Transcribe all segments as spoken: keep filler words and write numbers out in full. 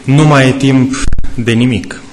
Nu mai e timp de nimic.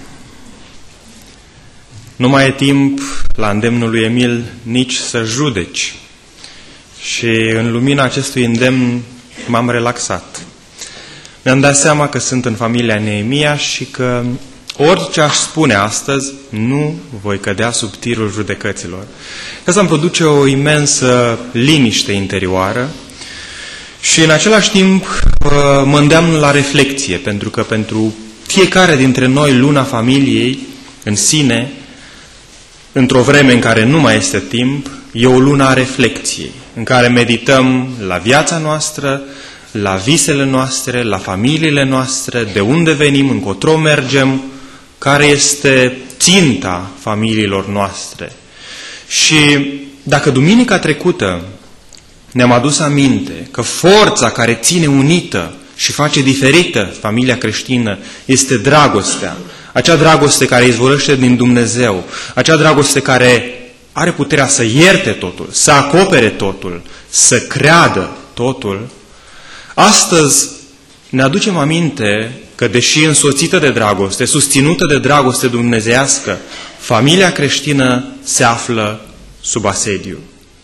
Nu mai e timp, la îndemnul lui Emil, nici să judeci. Și în lumina acestui îndemn m-am relaxat. Mi-am dat seama că sunt în familia Neemia și că orice aș spune astăzi, nu voi cădea sub tirul judecăților. Că să-mi produce o imensă liniște interioară și în același timp mă îndeamnă la reflecție, pentru că pentru fiecare dintre noi luna familiei în sine, într-o vreme în care nu mai este timp, e o lună a reflecției, în care medităm la viața noastră, la visele noastre, la familiile noastre, de unde venim, încotro mergem, care este ținta familiilor noastre. Și dacă duminica trecută ne-am adus aminte că forța care ține unită și face diferită familia creștină este dragostea, acea dragoste care izvorăște din Dumnezeu, acea dragoste care are puterea să ierte totul, să acopere totul, să creadă totul, astăzi ne aducem aminte că, deși însoțită de dragoste, susținută de dragoste dumnezeiască, familia creștină se află sub asediu.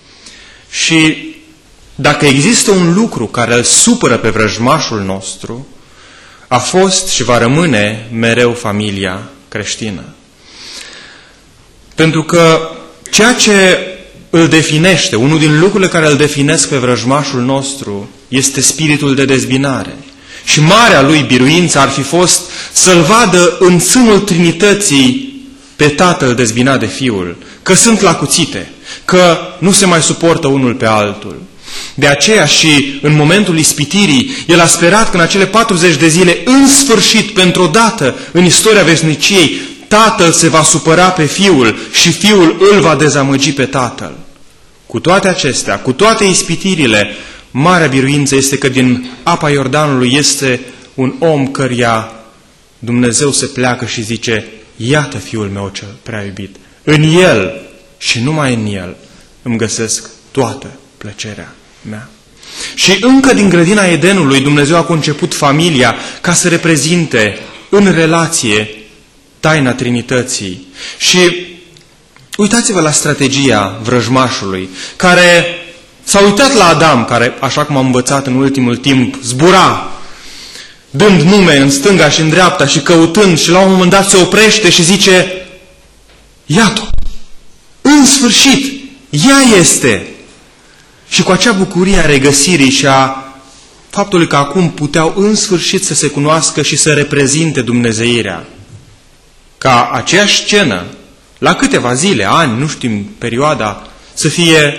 Și dacă există un lucru care îl supără pe vrăjmașul nostru, a fost și va rămâne mereu familia creștină. Pentru că ceea ce îl definește, unul din lucrurile care îl definesc pe vrăjmașul nostru, este spiritul de dezbinare. Și marea lui biruință ar fi fost să-l vadă în sânul Trinității pe Tatăl dezbinat de Fiul, că sunt la cuțite, că nu se mai suportă unul pe altul. De aceea și în momentul ispitirii, el a sperat că în acele patruzeci de zile, în sfârșit, pentru o dată în istoria veșniciei, Tatăl se va supăra pe Fiul și Fiul îl va dezamăgi pe Tatăl. Cu toate acestea, cu toate ispitirile, marea biruință este că din apa Iordanului este un om căruia Dumnezeu se pleacă și zice: iată Fiul meu cel prea iubit, în El și numai în El îmi găsesc toată plăcerea mea. Și încă din grădina Edenului Dumnezeu a conceput familia ca să reprezinte în relație taina Trinității. Și uitați-vă la strategia vrăjmașului, care s-a uitat la Adam, care, așa cum am învățat în ultimul timp, zbura, dând nume în stânga și în dreapta și căutând, și la un moment dat se oprește și zice: iată, în sfârșit, ea este. Și cu acea bucurie a regăsirii și a faptului că acum puteau în sfârșit să se cunoască și să reprezinte dumnezeirea, ca aceeași scenă, la câteva zile, ani, nu știm perioada, să fie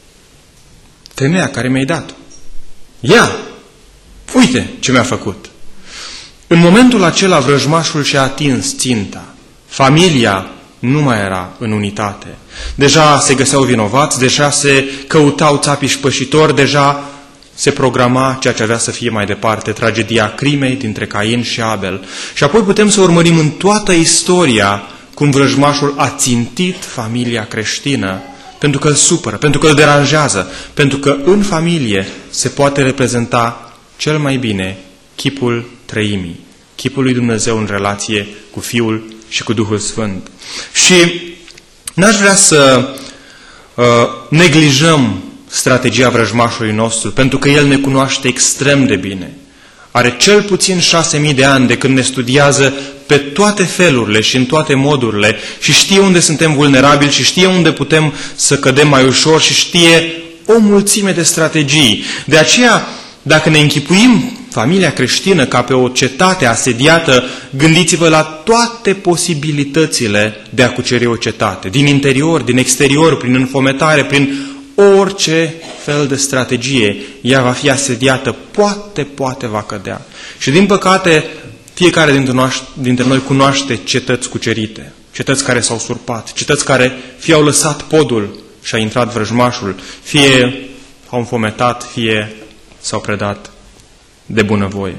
femeia care mi-ai dat-o. Ea, uite ce mi-a făcut. În momentul acela vrăjmașul și-a atins ținta. Familia nu mai era în unitate. Deja se găseau vinovați, deja se căutau țapii pășitori, deja se programa ceea ce avea să fie mai departe, tragedia crimei dintre Cain și Abel. Și apoi putem să urmărim în toată istoria cum vrăjmașul a țintit familia creștină, pentru că îl supără, pentru că îl deranjează, pentru că în familie se poate reprezenta cel mai bine chipul Trăimii, chipul lui Dumnezeu în relație cu Fiul și cu Duhul Sfânt. Și n-aș vrea să uh, neglijăm strategia vrăjmașului nostru, pentru că el ne cunoaște extrem de bine. Are cel puțin șase mii de ani de când ne studiază pe toate felurile și în toate modurile și știe unde suntem vulnerabili și știe unde putem să cădem mai ușor și știe o mulțime de strategii. De aceea, dacă ne închipuim familia creștină ca pe o cetate asediată, gândiți-vă la toate posibilitățile de a cuceri o cetate, din interior, din exterior, prin înfometare, prin orice fel de strategie, ea va fi asediată, poate, poate va cădea. Și din păcate, fiecare dintre noi, dintre noi cunoaște cetăți cucerite, cetăți care s-au surpat, cetăți care fie au lăsat podul și a intrat vrăjmașul, fie au înfometat, fie s-au predat de bunăvoie.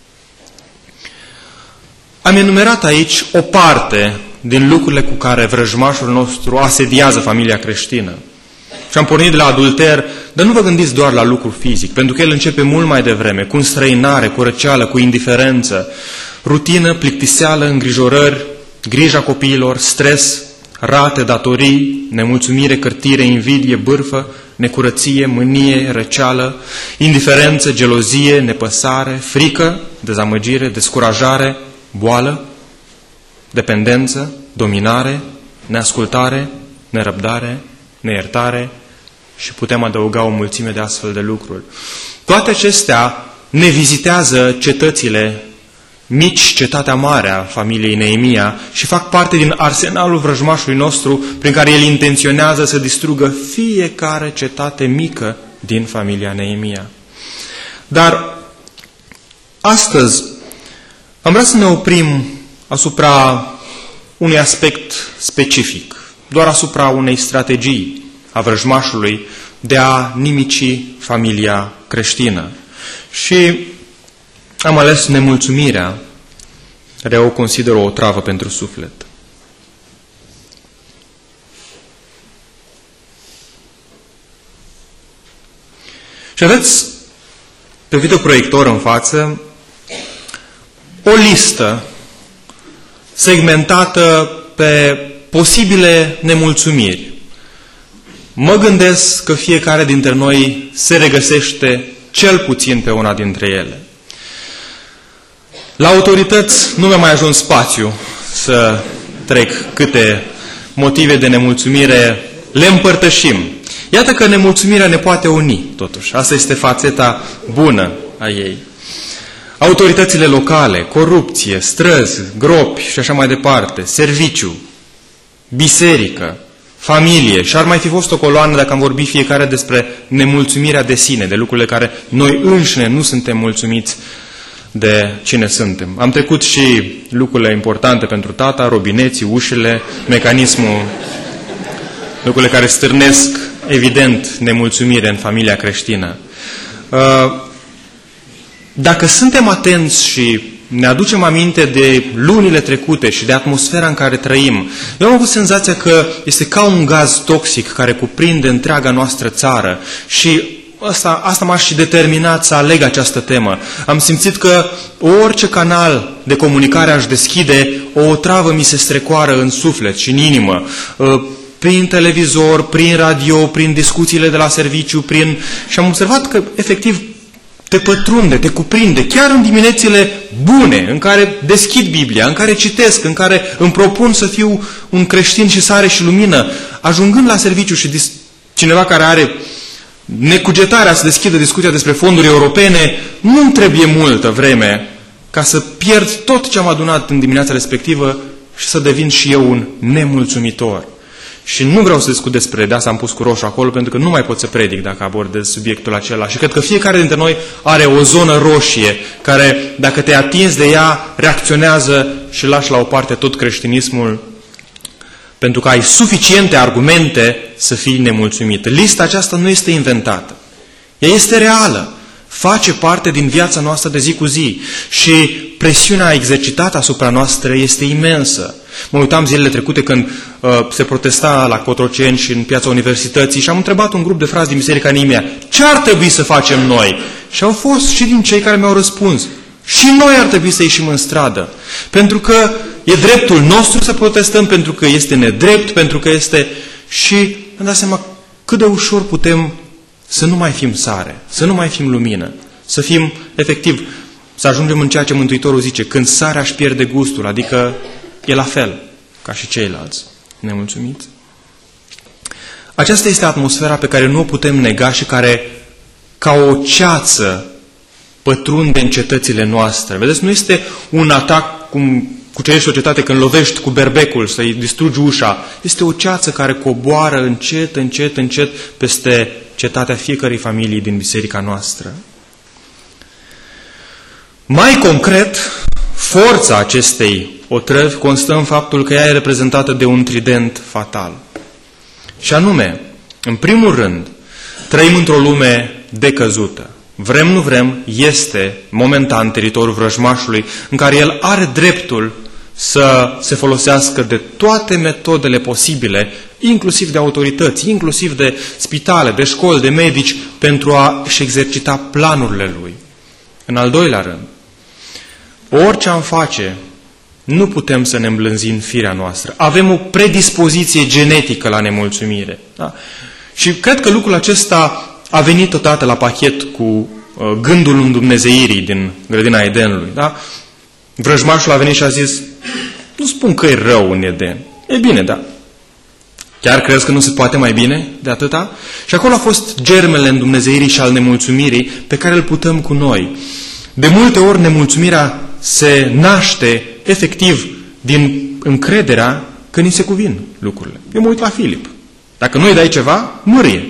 Am enumerat aici o parte din lucrurile cu care vrăjmașul nostru asediază familia creștină. Și am pornit de la adulter, dar nu vă gândiți doar la lucru fizic, pentru că el începe mult mai devreme, cu înstrăinare, cu răceală, cu indiferență. rutină, plictiseală, îngrijorări, grija copiilor, stres, rate, datorii, nemulțumire, cârtire, invidie, bârfă, necurăție, mânie, răceală, indiferență, gelozie, nepăsare, frică, dezamăgire, descurajare, boală, dependență, dominare, neascultare, nerăbdare, neiertare și putem adăuga o mulțime de astfel de lucruri. Toate acestea ne vizitează cetățile mici, cetatea mare a familiei Neemia și fac parte din arsenalul vrăjmașului nostru prin care el intenționează să distrugă fiecare cetate mică din familia Neemia. Dar astăzi am vrea să ne oprim asupra unui aspect specific, doar asupra unei strategii a vrăjmașului de a nimici familia creștină. Și am ales nemulțumirea, care o consider o otravă pentru suflet. Și aveți pe videoproiector în față o listă segmentată pe posibile nemulțumiri. Mă gândesc că fiecare dintre noi se regăsește cel puțin pe una dintre ele. La autorități nu mi-a mai ajuns spațiu să trec câte motive de nemulțumire le împărtășim. Iată că nemulțumirea ne poate uni, totuși. Asta este fațeta bună a ei. Autoritățile locale, corupție, străzi, gropi și așa mai departe, serviciu, biserică, familie și ar mai fi fost o coloană dacă am vorbit fiecare despre nemulțumirea de sine, de lucrurile care noi înșine nu suntem mulțumiți de cine suntem. Am trecut și lucrurile importante pentru tata, robineții, ușile, mecanismul, lucrurile care stârnesc, evident, nemulțumire în familia creștină. Dacă suntem atenți și ne aducem aminte de lunile trecute și de atmosfera în care trăim, eu am avut senzația că este ca un gaz toxic care cuprinde întreaga noastră țară și asta, asta m-a și determinat să aleg această temă. Am simțit că orice canal de comunicare aș deschide, o otravă mi se strecoară în suflet și în inimă. Prin televizor, prin radio, prin discuțiile de la serviciu, prin... și am observat că, efectiv, te pătrunde, te cuprinde, chiar în diminețile bune, în care deschid Biblia, în care citesc, în care îmi propun să fiu un creștin și sare și lumină, ajungând la serviciu și dis- cineva care are necugetarea să deschidă discuția despre fonduri europene, nu-mi trebuie multă vreme ca să pierd tot ce am adunat în dimineața respectivă și să devin și eu un nemulțumitor. Și nu vreau să discut despre, de asta am pus cu roșu acolo, pentru că nu mai pot să predic dacă abordez subiectul acela. Și cred că fiecare dintre noi are o zonă roșie, care, dacă te atinzi de ea, reacționează și lași la o parte tot creștinismul, pentru că ai suficiente argumente să fii nemulțumit. Lista aceasta nu este inventată. Ea este reală. Face parte din viața noastră de zi cu zi. Și presiunea exercitată asupra noastră este imensă. Mă uitam zilele trecute când uh, se protesta la Cotroceni și în piața universității și am întrebat un grup de frați din Biserica Neemia, ce ar trebui să facem noi? Și au fost și din cei care mi-au răspuns, și noi ar trebui să ieșim în stradă. Pentru că e dreptul nostru să protestăm, pentru că este nedrept, pentru că este... Și îmi dau seama cât de ușor putem să nu mai fim sare, să nu mai fim lumină, să fim, efectiv, să ajungem în ceea ce Mântuitorul zice, când sarea își pierde gustul, adică e la fel ca și ceilalți. Nemulțumiți? Aceasta este atmosfera pe care nu o putem nega și care, ca o ceață, pătrunde în cetățile noastre. Vedeți, nu este un atac cum cucerești o cetate când lovești cu berbecul să-i distrugi ușa. Este o ceață care coboară încet, încet, încet peste cetatea fiecărei familii din biserica noastră. Mai concret, forța acestei otrăvi constă în faptul că ea e reprezentată de un trident fatal. Și anume, în primul rând, trăim într-o lume decăzută. Vrem, nu vrem, este momentan teritoriul vrăjmașului în care el are dreptul să se folosească de toate metodele posibile, inclusiv de autorități, inclusiv de spitale, de școli, de medici, pentru a-și exercita planurile lui. În al doilea rând, orice am face, nu putem să ne îmblânzim firea noastră. Avem o predispoziție genetică la nemulțumire. Da? Și cred că lucrul acesta a venit totodată la pachet cu uh, gândul îndumnezeirii din grădina Edenului. Da? Vrăjmașul a venit și a zis, nu spun că e rău în Eden. E bine, da. Chiar crezi că nu se poate mai bine de atâta? Și acolo a fost germele îndumnezeirii și al nemulțumirii pe care îl putem cu noi. De multe ori nemulțumirea se naște efectiv din încrederea că ni se cuvin lucrurile. Eu mă uit la Filip. Dacă nu-i dai ceva, mârie.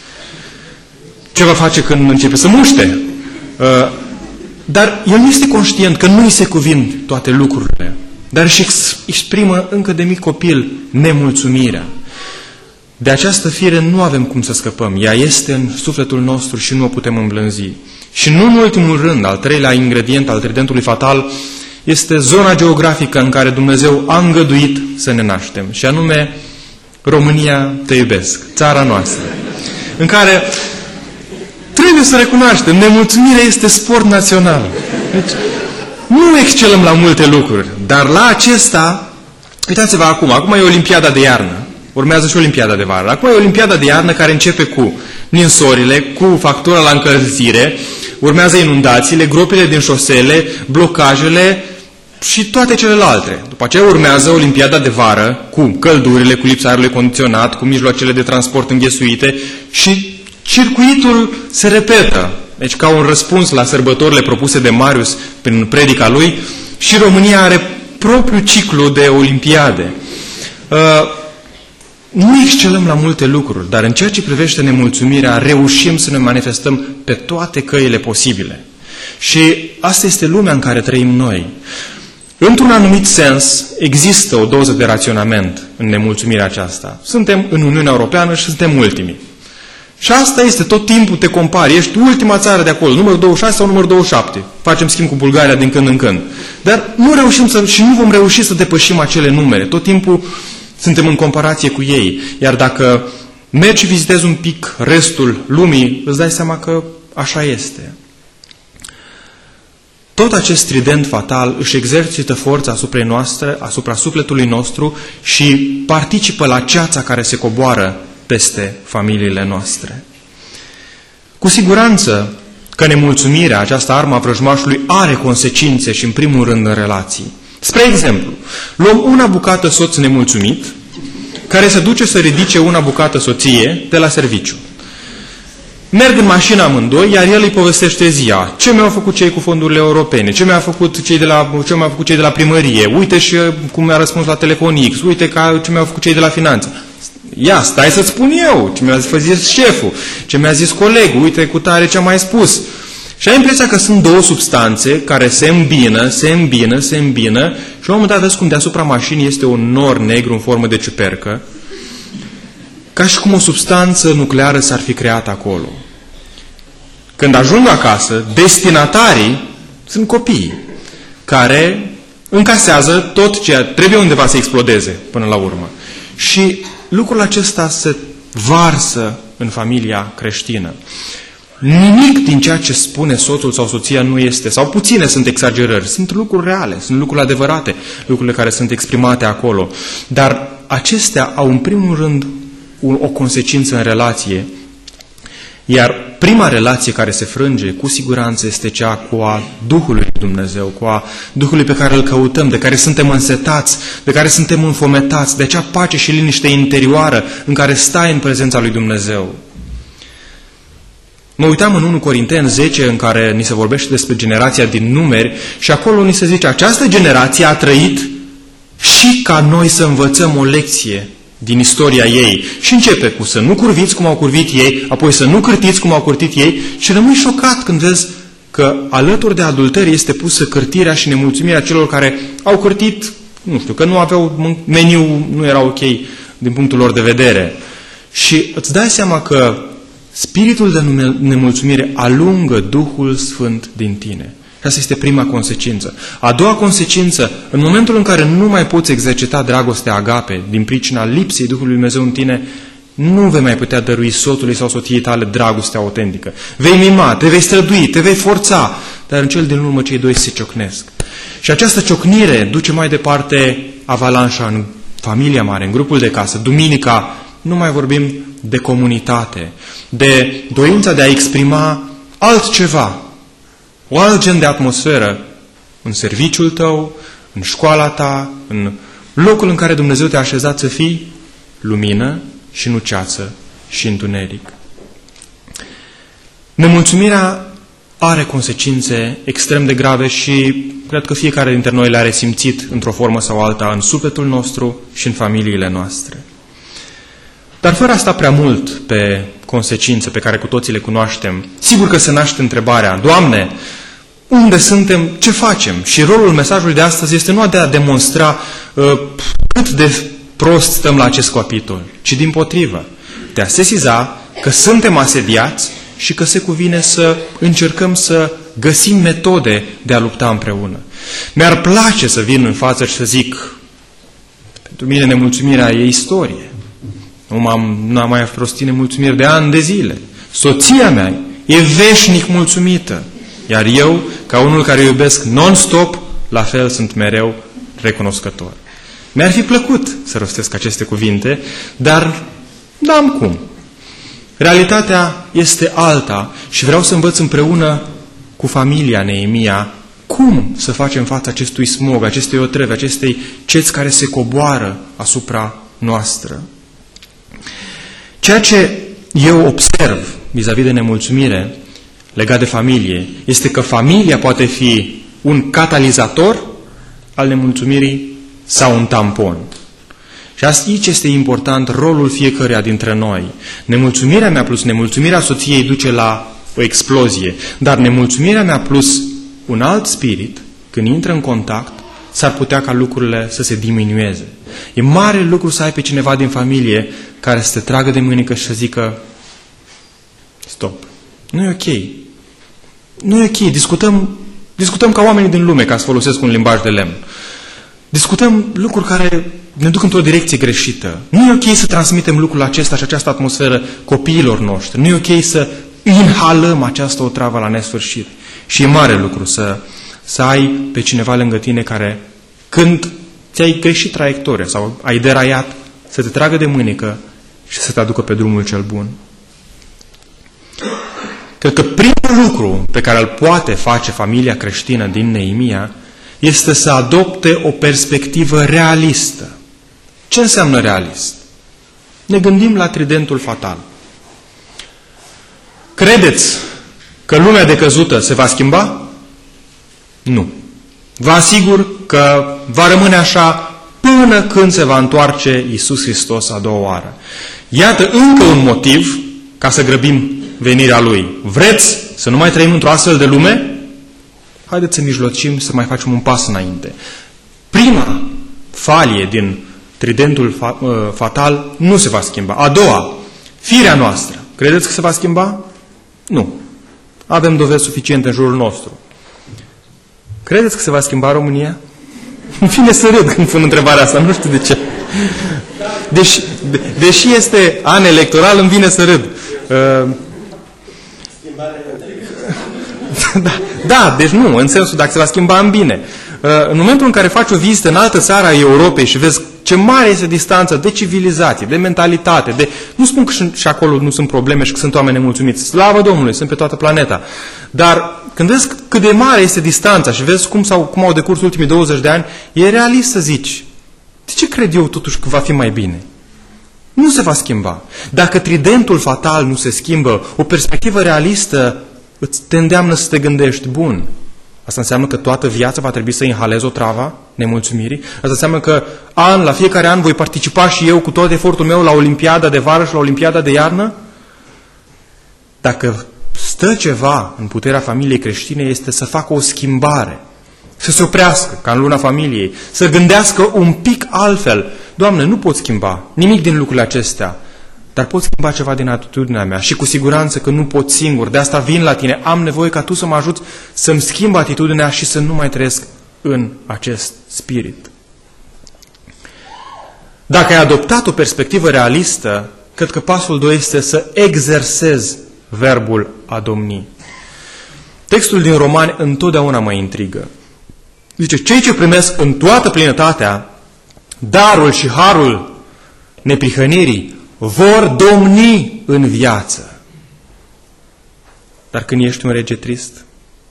Ce va face când începe să muște? Uh, dar el nu este conștient că nu-i se cuvin toate lucrurile, dar își exprimă încă de mic copil nemulțumirea. De această fire nu avem cum să scăpăm. Ea este în sufletul nostru și nu o putem îmblânzi. Și nu în ultimul rând, al treilea ingredient al tridentului fatal, este zona geografică în care Dumnezeu a îngăduit să ne naștem, și anume România te iubesc, țara noastră, în care trebuie să recunoaștem, nemulțumirea este sport național. Deci, nu excelăm la multe lucruri, dar la acesta, uitați-vă acum, acum e Olimpiada de iarnă, urmează și Olimpiada de vară. Acum e Olimpiada de iarnă care începe cu ninsorile, cu factura la încălzire, urmează inundațiile, gropile din șosele, blocajele și toate celelalte. După aceea urmează Olimpiada de vară cu căldurile, cu lipsa aerului condiționat, cu mijloacele de transport înghesuite și circuitul se repetă. Deci ca un răspuns la sărbătorile propuse de Marius prin predica lui, și România are propriul ciclu de olimpiade. Uh, nu excelăm la multe lucruri, dar în ceea ce privește nemulțumirea, reușim să ne manifestăm pe toate căile posibile. Și asta este lumea în care trăim noi. Într-un anumit sens, există o doză de raționament în nemulțumirea aceasta. Suntem în Uniunea Europeană și suntem ultimii. Și asta este, tot timpul te compari, ești ultima țară de acolo, numărul douăzeci și șase sau numărul douăzeci și șapte. Facem schimb cu Bulgaria din când în când. Dar nu reușim să, și nu vom reuși să depășim acele numere. Tot timpul suntem în comparație cu ei. Iar dacă mergi și vizitezi un pic restul lumii, îți dai seama că așa este. Tot acest trident fatal își exercită forța asupra noastre, asupra sufletului nostru și participă la ceața care se coboară peste familiile noastre. Cu siguranță că nemulțumirea, această armă a vrăjmașului, are consecințe și în primul rând în relații. Spre exemplu, luăm una bucată soț nemulțumit, care se duce să ridice una bucată soție de la serviciu. Merg în mașină amândoi, iar el îi povestește ziua. Ce mi-au făcut cei cu fondurile europene, ce mi-au făcut cei de la, ce mi-au făcut cei de la primărie, uite și cum mi-a răspuns la Telefon X, uite ca, ce mi-au făcut cei de la finanțe. Ia, stai să-ți spun eu, ce mi-a zis șeful, ce mi-a zis colegul, uite cu tare ce-a mai spus. Și ai impresia că sunt două substanțe care se îmbină, se îmbină, se îmbină și la un moment dat vezi cum deasupra mașinii este un nor negru în formă de ciupercă, ca și cum o substanță nucleară s-ar fi creat acolo. Când ajung acasă, destinatarii sunt copiii care încasează tot ce trebuie undeva să explodeze până la urmă. Și lucrul acesta se varsă în familia creștină. Nimic din ceea ce spune soțul sau soția nu este, sau puține sunt exagerări, sunt lucruri reale, sunt lucruri adevărate, lucrurile care sunt exprimate acolo. Dar acestea au în primul rând o consecință în relație, iar prima relație care se frânge, cu siguranță, este cea cu a Duhului Dumnezeu, cu a Duhului pe care îl căutăm, de care suntem însetați, de care suntem înfometați, de acea pace și liniște interioară în care stai în prezența lui Dumnezeu. Mă uitam în întâi Corinteni zece, în care ni se vorbește despre generația din Numeri și acolo ni se zice, această generație a trăit și ca noi să învățăm o lecție din istoria ei. Și începe cu să nu curviți cum au curvit ei, apoi să nu cârtiți cum au cârtit ei și rămâi șocat când vezi că alături de adulterie este pusă cârtirea și nemulțumirea celor care au cârtit, nu știu, că nu aveau meniu, nu era ok din punctul lor de vedere. Și îți dai seama că spiritul de nemulțumire alungă Duhul Sfânt din tine. Asta este prima consecință. A doua consecință, în momentul în care nu mai poți exercita dragostea agape din pricina lipsei Duhului Lui Dumnezeu în tine, nu vei mai putea dărui soțului sau soției tale dragostea autentică. Vei mima, te vei strădui, te vei forța, dar în cel din urmă cei doi se ciocnesc. Și această ciocnire duce mai departe avalanșa în familia mare, în grupul de casă. Duminica nu mai vorbim de comunitate, de dorința de a exprima altceva, o alt gen de atmosferă în serviciul tău, în școala ta, în locul în care Dumnezeu te-a așezat să fii lumină și nu ceață și întuneric. Nemulțumirea are consecințe extrem de grave și cred că fiecare dintre noi le-a resimțit într-o formă sau alta în sufletul nostru și în familiile noastre. Dar fără a sta prea mult pe consecințe pe care cu toții le cunoaștem, sigur că se naște întrebarea: Doamne, unde suntem, ce facem? Și rolul mesajului de astăzi este nu de a demonstra uh, cât de prost stăm la acest capitol, ci dimpotrivă, de a sesiza că suntem asediați și că se cuvine să încercăm să găsim metode de a lupta împreună. Mi-ar place să vin în față și să zic: pentru mine nemulțumirea e istorie. Nu am nu am mai rostit nemulțumiri de ani de zile. Soția mea e veșnic mulțumită. Iar eu, ca unul care iubesc non-stop, la fel sunt mereu recunoscător. Mi-ar fi plăcut să rostesc aceste cuvinte, dar n-am cum. Realitatea este alta și vreau să învăț împreună cu familia Neemia cum să facem față acestui smog, acestei otrăvi, acestei ceți care se coboară asupra noastră. Ceea ce eu observ vis-a-vis de nemulțumire legat de familie este că familia poate fi un catalizator al nemulțumirii sau un tampon. Și aici este important rolul fiecăruia dintre noi. Nemulțumirea mea plus nemulțumirea soției duce la o explozie, dar nemulțumirea mea plus un alt spirit, când intră în contact, s-ar putea ca lucrurile să se diminueze. E mare lucru să ai pe cineva din familie care să te tragă de mânecă și să zică: stop, nu e ok. Nu e ok, discutăm, discutăm ca oamenii din lume, ca să folosesc un limbaj de lemn. Discutăm lucruri care ne duc într-o direcție greșită. Nu e ok să transmitem lucrul acesta și această atmosferă copiilor noștri. Nu e ok să inhalăm această otravă la nesfârșit. Și e mare lucru să, să ai pe cineva lângă tine care, când ți-ai greșit traiectoria sau ai deraiat, să te tragă de mânecă și să te aducă pe drumul cel bun. Cred că primul lucru pe care îl poate face familia creștină din Neemia este să adopte o perspectivă realistă. Ce înseamnă realist? Ne gândim la tridentul fatal. Credeți că lumea decăzută se va schimba? Nu. Vă asigur că va rămâne așa până când se va întoarce Iisus Hristos a doua oară. Iată încă un motiv ca să grăbim venirea Lui. Vreți să nu mai trăim într-o astfel de lume? Haideți să mijlocim, să mai facem un pas înainte. Prima falie din tridentul fatal nu se va schimba. A doua, firea noastră. Credeți că se va schimba? Nu. Avem dovezi suficiente în jurul nostru. Credeți că se va schimba România? Îmi vine să râd când pun întrebarea asta, nu știu de ce. Deși, de, deși este an electoral, îmi vine să râd. Uh, da, da, deci nu, în sensul dacă se va schimba în bine. Uh, în momentul în care faci o vizită în altă țară a Europei și vezi ce mare este distanța de civilizație, de mentalitate, de... Nu spun că și, și acolo nu sunt probleme și că sunt oameni nemulțumiți. Slavă Domnului, sunt pe toată planeta. Dar când vezi cât de mare este distanța și vezi cum, sau, cum au decurs ultimii douăzeci de ani, e realist să zici: de ce cred eu totuși că va fi mai bine? Nu se va schimba. Dacă tridentul fatal nu se schimbă, o perspectivă realistă îți te îndeamnă să te gândești: bun, asta înseamnă că toată viața va trebui să inhalez o travă nemulțumirii? Asta înseamnă că an, la fiecare an voi participa și eu cu tot efortul meu la Olimpiada de vară și la Olimpiada de iarnă? Dacă stă ceva în puterea familiei creștine, este să facă o schimbare, să se oprească, ca în luna familiei, să gândească un pic altfel. Doamne, nu pot schimba nimic din lucrurile acestea, dar pot schimba ceva din atitudinea mea și cu siguranță că nu pot singur. De asta vin la tine, am nevoie ca tu să mă ajuți să-mi schimb atitudinea și să nu mai trăiesc în acest spirit. Dacă ai adoptat o perspectivă realistă, cred că pasul doi este să exersezi verbul a domni. Textul din Romani întotdeauna mă intrigă. Zice, cei ce primesc în toată plinătatea darul și harul neprihănirii vor domni în viață. Dar când ești un rege trist,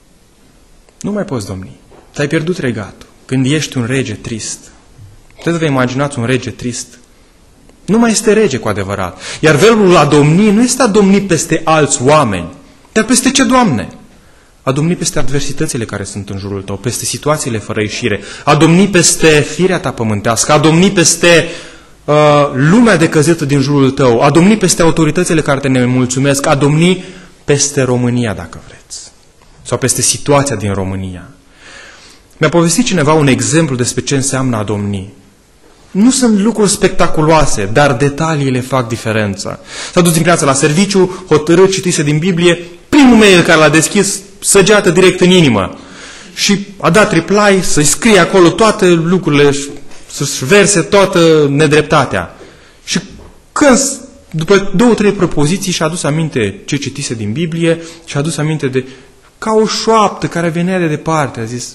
nu mai poți domni. Ți-ai pierdut regatul. Când ești un rege trist, trebuie să vă imaginați un rege trist. Nu mai este rege cu adevărat. Iar verbul a domni nu este a domni peste alți oameni, dar peste ce, Doamne? A domni peste adversitățile care sunt în jurul tău, peste situațiile fără ieșire, a domni peste firea ta pământească, a domni peste uh, lumea decăzută din jurul tău, a domni peste autoritățile care te nemulțumesc, a domni peste România, dacă vreți, sau peste situația din România. Mi-a povestit cineva un exemplu despre ce înseamnă a domni. Nu sunt lucruri spectaculoase, dar detaliile fac diferența. S-a dus dimineața la serviciu, hotărât, citise din Biblie, primul mail care l-a deschis, săgeată direct în inimă. Și a dat reply, să-i scrie acolo toate lucrurile, să-și verse toată nedreptatea. Și când, după două, trei propoziții, și-a adus aminte ce citise din Biblie, și-a adus aminte de, ca o șoaptă care venea de departe, a zis,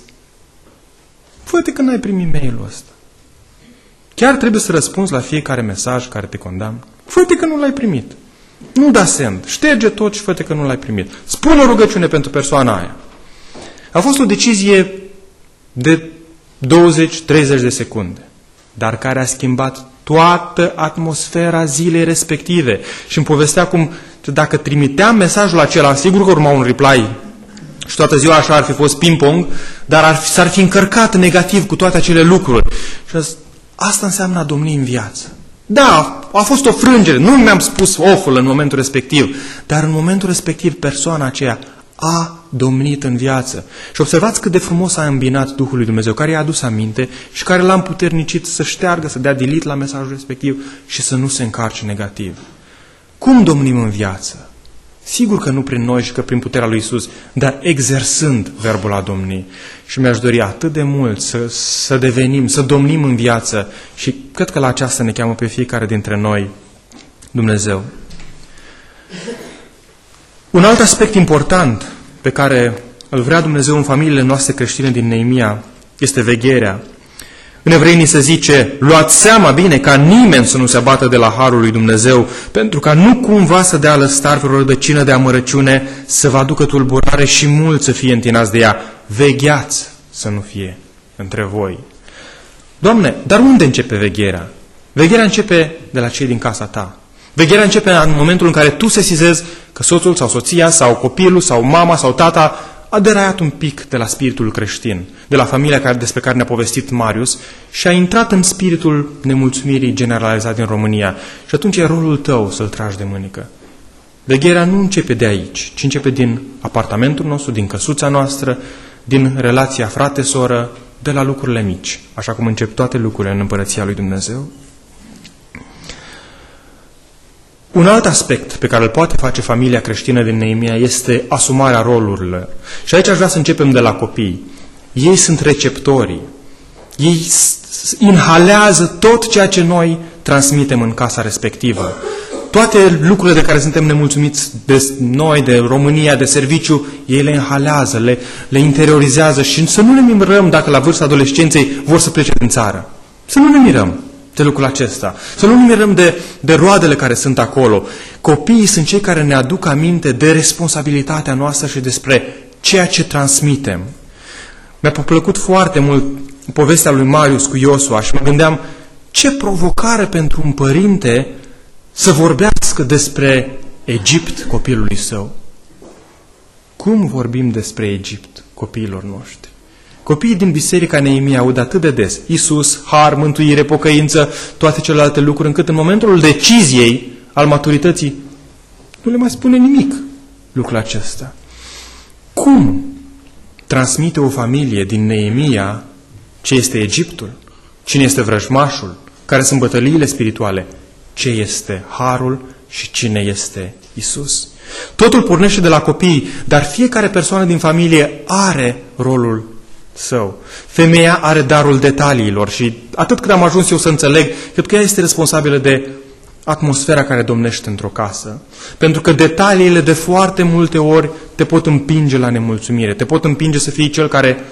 fă-te că n-ai primit mail-ul ăsta. Chiar trebuie să răspunzi la fiecare mesaj care te condamnă? Fă-te că nu l-ai primit. Nu da send. Șterge tot și fă-te că nu l-ai primit. Spune o rugăciune pentru persoana aia. A fost o decizie de douăzeci treizeci de secunde, dar care a schimbat toată atmosfera zilei respective. Și îmi povestea cum, dacă trimiteam mesajul acela, sigur că urma un reply și toată ziua așa ar fi fost ping-pong, dar ar fi, s-ar fi încărcat negativ cu toate acele lucruri. Și asta înseamnă a domni în viață. Da, a fost o frângere, nu mi-am spus oful în momentul respectiv, dar în momentul respectiv persoana aceea a domnit în viață. Și observați cât de frumos a îmbinat Duhul lui Dumnezeu, care i-a adus aminte și care l-a împuternicit să șteargă, să dea delete la mesajul respectiv și să nu se încarce negativ. Cum domnim în viață? Sigur că nu prin noi și că prin puterea lui Iisus, dar exersând verbul a domni. Și mi-aș dori atât de mult să, să devenim, să domnim în viață și cred că la aceasta ne cheamă pe fiecare dintre noi Dumnezeu. Un alt aspect important pe care îl vrea Dumnezeu în familiile noastre creștine din Neemia este vegherea. În Evrei ni se zice, luați seama bine ca nimeni să nu se abată de la harul lui Dumnezeu, pentru ca nu cumva să dea lăstar vreo rădăcină de amărăciune, să vă aducă tulburare și mulți să fie întinați de ea. Vegheați să nu fie între voi. Doamne, dar unde începe vegherea? Vegherea începe de la cei din casa ta. Vegherea începe în momentul în care tu sesizezi că soțul sau soția sau copilul sau mama sau tata a deraiat un pic de la spiritul creștin, de la familia care, despre care ne-a povestit Marius și a intrat în spiritul nemulțumirii generalizat din România. Și atunci e rolul tău să-l tragi de mânică. Vegherea nu începe de aici, ci începe din apartamentul nostru, din căsuța noastră, din relația frate-soră, de la lucrurile mici, așa cum încep toate lucrurile în Împărăția lui Dumnezeu. Un alt aspect pe care îl poate face familia creștină din Neemia este asumarea rolurilor. Și aici aș vrea să începem de la copii. Ei sunt receptorii. Ei inhalează tot ceea ce noi transmitem în casa respectivă. Toate lucrurile de care suntem nemulțumiți de noi, de România, de serviciu, ei le inhalează, le, le interiorizează și să nu ne mirăm dacă la vârsta adolescenței vor să plece din țară. Să nu ne mirăm de lucrul acesta. Să nu ne mirăm de, de roadele care sunt acolo. Copiii sunt cei care ne aduc aminte de responsabilitatea noastră și despre ceea ce transmitem. Mi-a plăcut foarte mult povestea lui Marius cu Iosua și mă gândeam ce provocare pentru un părinte să vorbească despre Egipt copilului său. Cum vorbim despre Egipt copiilor noștri? Copiii din biserica Neemia aud atât de des Iisus, har, mântuire, pocăință, toate celelalte lucruri, încât în momentul deciziei al maturității nu le mai spune nimic lucrul acesta. Cum transmite o familie din Neemia ce este Egiptul, cine este vrăjmașul, care sunt bătăliile spirituale, ce este harul și cine este Iisus? Totul pornește de la copii, dar fiecare persoană din familie are rolul său. Femeia are darul detaliilor și atât cât am ajuns eu să înțeleg, cred că ea este responsabilă de atmosfera care domnește într-o casă. Pentru că detaliile de foarte multe ori te pot împinge la nemulțumire, te pot împinge să fii cel care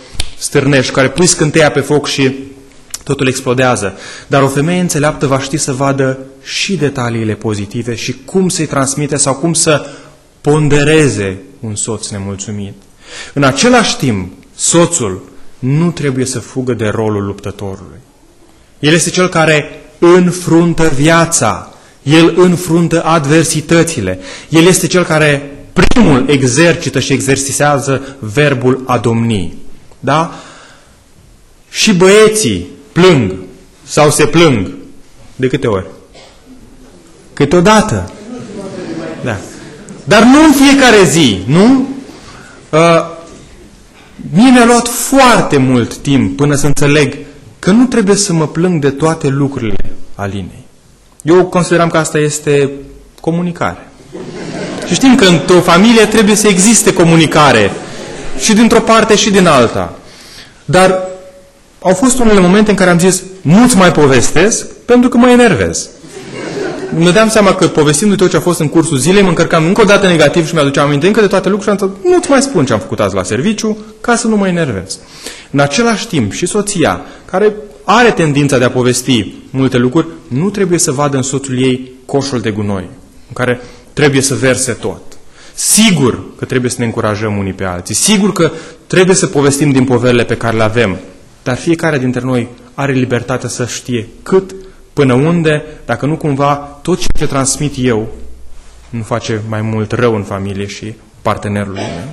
stârnești, care pui scânteia pe foc și totul explodează. Dar o femeie înțeleaptă va ști să vadă și detaliile pozitive și cum să-i transmite sau cum să pondereze un soț nemulțumit. În același timp, soțul nu trebuie să fugă de rolul luptătorului. El este cel care înfruntă viața, el înfruntă adversitățile, el este cel care primul exercită și exercisează verbul a domni. Da? Și băieții plâng sau se plâng. De câte ori? Câteodată. Da. Dar nu în fiecare zi, nu? Uh, mie mi-a luat foarte mult timp până să înțeleg că nu trebuie să mă plâng de toate lucrurile Alinei. Eu consideram că asta este comunicare. Și știm că într-o familie trebuie să existe comunicare și dintr-o parte și din alta. Dar au fost unele momente în care am zis nu-ți mai povestesc pentru că mă enervez. Mă dădeam seama că povestindu-i tot ce a fost în cursul zilei, mă încărcam încă o dată negativ și mi-aduceam aminte încă de toate lucrurile și am zis, nu-ți mai spun ce am făcut azi la serviciu ca să nu mă enervez. În același timp și soția, care are tendința de a povesti multe lucruri, nu trebuie să vadă în soțul ei coșul de gunoi, în care trebuie să verse tot. Sigur că trebuie să ne încurajăm unii pe alții, sigur că trebuie să povestim din poverile pe care le avem, dar fiecare dintre noi are libertatea să știe cât, până unde, dacă nu cumva tot ce ce transmit eu nu face mai mult rău în familie și partenerului meu.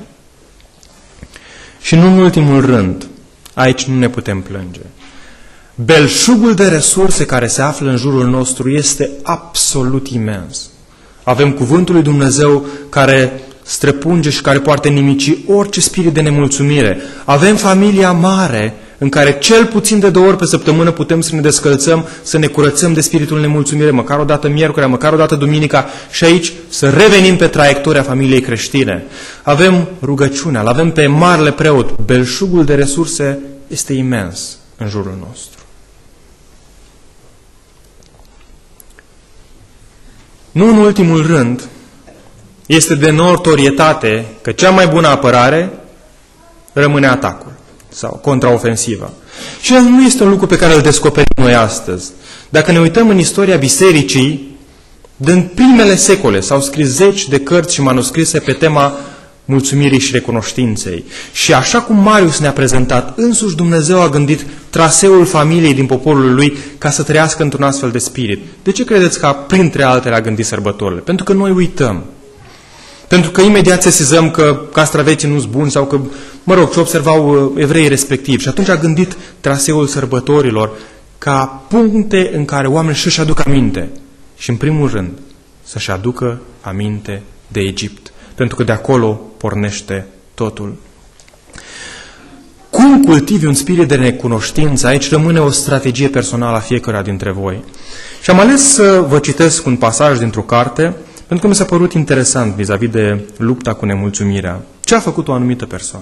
Și nu în ultimul rând, aici nu ne putem plânge. Belșugul de resurse care se află în jurul nostru este absolut imens. Avem cuvântul lui Dumnezeu care străpunge și care poate nimici orice spirit de nemulțumire. Avem familia mare în care cel puțin de două ori pe săptămână putem să ne descălțăm, să ne curățăm de spiritul nemulțumire, măcar o dată miercurea, măcar o dată duminica și aici să revenim pe traiectoria familiei creștine. Avem rugăciunea, l-avem pe marele preot. Belșugul de resurse este imens în jurul nostru. Nu în ultimul rând, este de notorietate că cea mai bună apărare rămâne atacul sau contraofensivă. Și nu este un lucru pe care îl descoperim noi astăzi. Dacă ne uităm în istoria bisericii, din primele secole s-au scris zeci de cărți și manuscrise pe tema mulțumirii și recunoștinței. Și așa cum Marius ne-a prezentat, însuși Dumnezeu a gândit traseul familiei din poporul lui ca să trăiască într-un astfel de spirit. De ce credeți că printre altele a gândit sărbătorile? Pentru că noi uităm. Pentru că imediat sesizăm că castraveții nu-s buni sau că, mă rog, ce observau evreii respectivi. Și atunci a gândit traseul sărbătorilor ca puncte în care oamenii să-și aducă aminte. Și în primul rând să-și aducă aminte de Egipt. Pentru că de acolo pornește totul. Cum cultivi un spirit de necunoștință? Aici rămâne o strategie personală a fiecăruia dintre voi. Și am ales să vă citesc un pasaj dintr-o carte, pentru că mi s-a părut interesant vis-a-vis de lupta cu nemulțumirea. Ce a făcut o anumită persoană?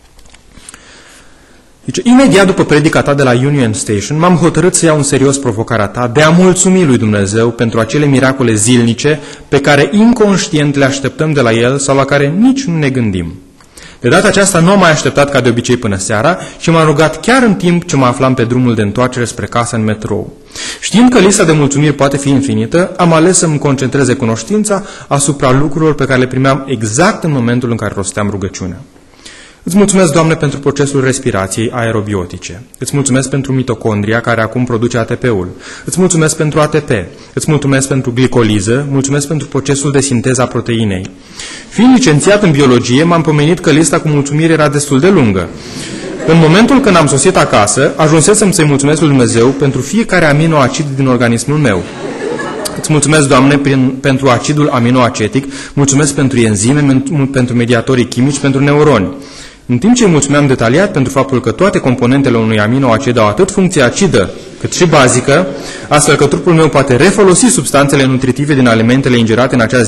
Deci, imediat după predica ta de la Union Station, m-am hotărât să iau în serios provocarea ta de a mulțumi lui Dumnezeu pentru acele miracole zilnice pe care inconștient le așteptăm de la El sau la care nici nu ne gândim. De data aceasta nu am mai așteptat ca de obicei până seara și m-am rugat chiar în timp ce mă aflam pe drumul de întoarcere spre casă în metrou. Știind că lista de mulțumiri poate fi infinită, am ales să-mi concentreze cunoștința asupra lucrurilor pe care le primeam exact în momentul în care rosteam rugăciunea. Îți mulțumesc, Doamne, pentru procesul respirației aerobiotice. Îți mulțumesc pentru mitocondria care acum produce A T P-ul. Îți mulțumesc pentru A T P. Îți mulțumesc pentru glicoliză. Mulțumesc pentru procesul de sinteză a proteinei. Fiind licențiat în biologie, m-am pomenit că lista cu mulțumiri era destul de lungă. În momentul când am sosit acasă, ajunsesem să-i mulțumesc lui Dumnezeu pentru fiecare aminoacid din organismul meu. Îți mulțumesc, Doamne, prin, pentru acidul aminoacetic, mulțumesc pentru enzime, pentru mediatorii chimici, pentru neuroni. În timp ce îi mulțumeam detaliat pentru faptul că toate componentele unui aminoacid au atât funcție acidă cât și bazică, astfel că trupul meu poate refolosi substanțele nutritive din alimentele ingerate în acea zi,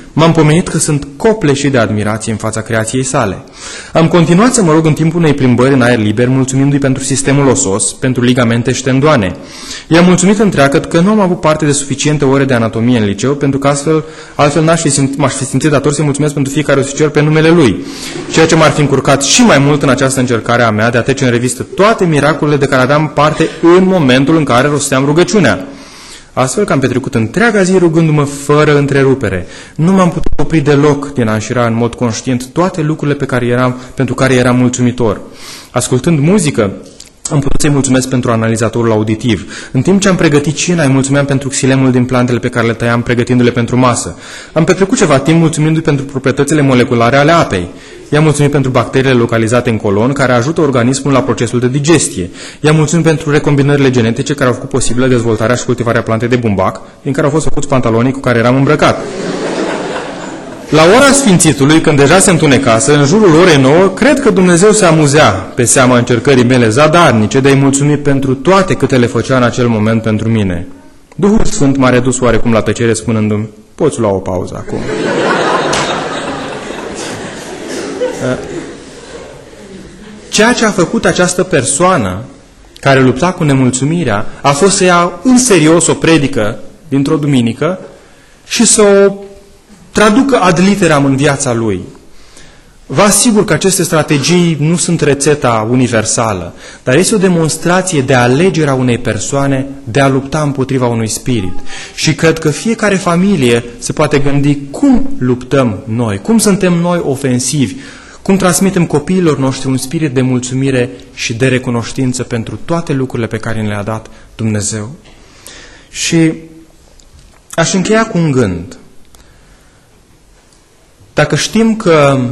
m-am pomenit că sunt copleșit de admirație în fața creației sale. Am continuat să mă rog în timpul unei plimbări în aer liber, mulțumindu-i pentru sistemul osos, pentru ligamente și tendoane. I-am mulțumit întreagăt că nu am avut parte de suficiente ore de anatomie în liceu, pentru că astfel, altfel n-aș fi simțit, m-aș fi simțit dator să-i mulțumesc pentru fiecare oficer pe numele lui, ceea ce m-ar fi încurcat și mai mult în această încercare a mea de a trece în revistă toate miracolele de care aveam parte în momentul în care rosteam rugăciunea. Astfel că am petrecut întreaga zi rugându-mă fără întrerupere. Nu m-am putut opri deloc din a înșira în mod conștient toate lucrurile pe care eram, pentru care eram mulțumitor. Ascultând muzică, am putut să-i mulțumesc pentru analizatorul auditiv. În timp ce am pregătit cina, îi mulțumeam pentru xilemul din plantele pe care le tăiam pregătindu-le pentru masă. Am petrecut ceva timp mulțumindu-i pentru proprietățile moleculare ale apei. I-am mulțumit pentru bacteriile localizate în colon, care ajută organismul la procesul de digestie. I-am mulțumit pentru recombinările genetice care au făcut posibilă dezvoltarea și cultivarea plantei de bumbac, din care au fost făcuți pantalonii cu care eram îmbrăcat. La ora Sfințitului, când deja se întunecase, în jurul orei nouă, cred că Dumnezeu se amuzea pe seama încercării mele zadarnice de a-i mulțumi pentru toate câte le făcea în acel moment pentru mine. Duhul Sfânt m-a redus oarecum la tăcere spunându-mi, poți lua o pauză acum. Ceea ce a făcut această persoană care lupta cu nemulțumirea a fost să ia în serios o predică dintr-o duminică și să o traducă ad literam în viața lui. Vă asigur că aceste strategii nu sunt rețeta universală, dar este o demonstrație de alegerea unei persoane de a lupta împotriva unui spirit. Și cred că fiecare familie se poate gândi cum luptăm noi, cum suntem noi ofensivi, cum transmitem copiilor noștri un spirit de mulțumire și de recunoștință pentru toate lucrurile pe care ne le-a dat Dumnezeu. Și aș încheia cu un gând. Dacă știm că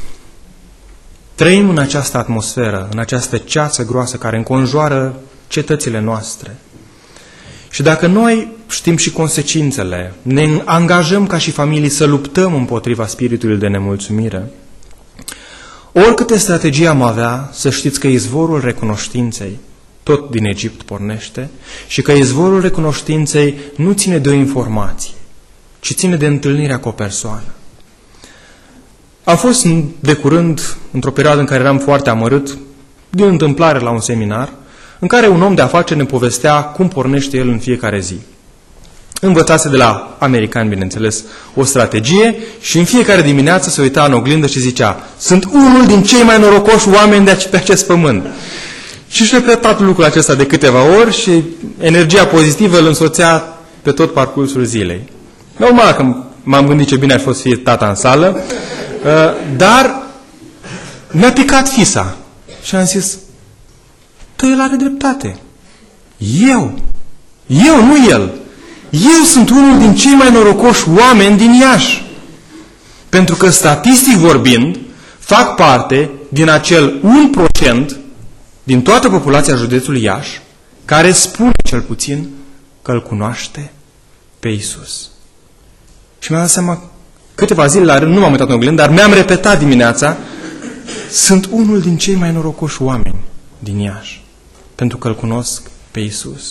trăim în această atmosferă, în această ceață groasă care înconjoară cetățile noastre, și dacă noi știm și consecințele, ne angajăm ca și familii să luptăm împotriva spiritului de nemulțumire, oricâte strategii am avea, să știți că izvorul recunoștinței tot din Egipt pornește și că izvorul recunoștinței nu ține de o informație, ci ține de întâlnirea cu o persoană. Am fost de curând, într-o perioadă în care eram foarte amărât, din întâmplare la un seminar, în care un om de afaceri ne povestea cum pornește el în fiecare zi. Învățase de la americani, bineînțeles, o strategie și în fiecare dimineață se uita în oglindă și zicea: sunt unul din cei mai norocoși oameni de pe acest pământ. Și își repetat lucrul acesta de câteva ori și energia pozitivă îl însoțea pe tot parcursul zilei. Normal că m-am gândit ce bine ar fost fi tata în sală, dar mi-a picat fisa și am zis: că el are dreptate. Eu, eu, nu el. Eu sunt unul din cei mai norocoși oameni din Iași. Pentru că, statistic vorbind, fac parte din acel un procent din toată populația județului Iași care spune cel puțin că îl cunoaște pe Iisus. Și mi-am dat seama, câteva zile la rând, nu m-am uitat în oglindă, dar mi-am repetat dimineața: sunt unul din cei mai norocoși oameni din Iași, pentru că îl cunosc pe Iisus.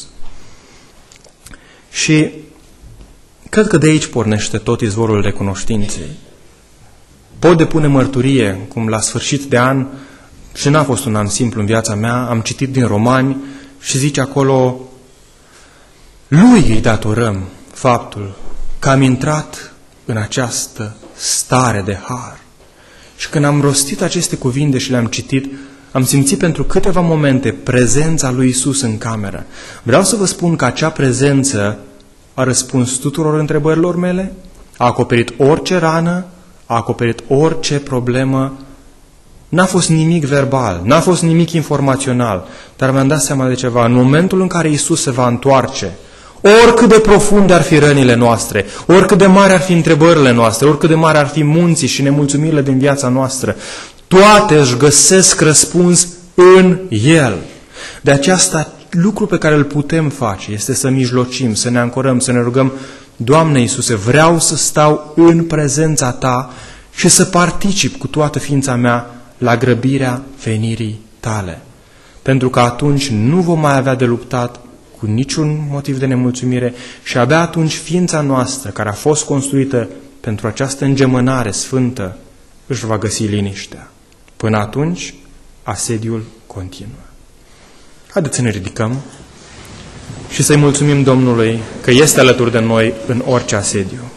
Și cred că de aici pornește tot izvorul recunoștinței. Pot depune mărturie, cum la sfârșit de an, și n-a fost un an simplu în viața mea, am citit din Romani și zice acolo: lui îi datorăm faptul că am intrat în această stare de har. Și când am rostit aceste cuvinte și le-am citit, am simțit pentru câteva momente prezența lui Iisus în cameră. Vreau să vă spun că acea prezență a răspuns tuturor întrebărilor mele, a acoperit orice rană, a acoperit orice problemă. N-a fost nimic verbal, n-a fost nimic informațional, dar mi-am dat seama de ceva. În momentul în care Iisus se va întoarce, oricât de profunde ar fi rănile noastre, oricât de mari ar fi întrebările noastre, oricât de mari ar fi munții și nemulțumirile din viața noastră, toate își găsesc răspuns în El. De aceasta, lucru pe care îl putem face este să mijlocim, să ne ancorăm, să ne rugăm: Doamne Iisuse, vreau să stau în prezența Ta și să particip cu toată ființa mea la grăbirea venirii Tale. Pentru că atunci nu vom mai avea de luptat cu niciun motiv de nemulțumire și abia atunci ființa noastră, care a fost construită pentru această îngemânare sfântă, își va găsi liniștea. Până atunci, asediul continuă. Haideți să ne ridicăm și să-i mulțumim Domnului că este alături de noi în orice asediu.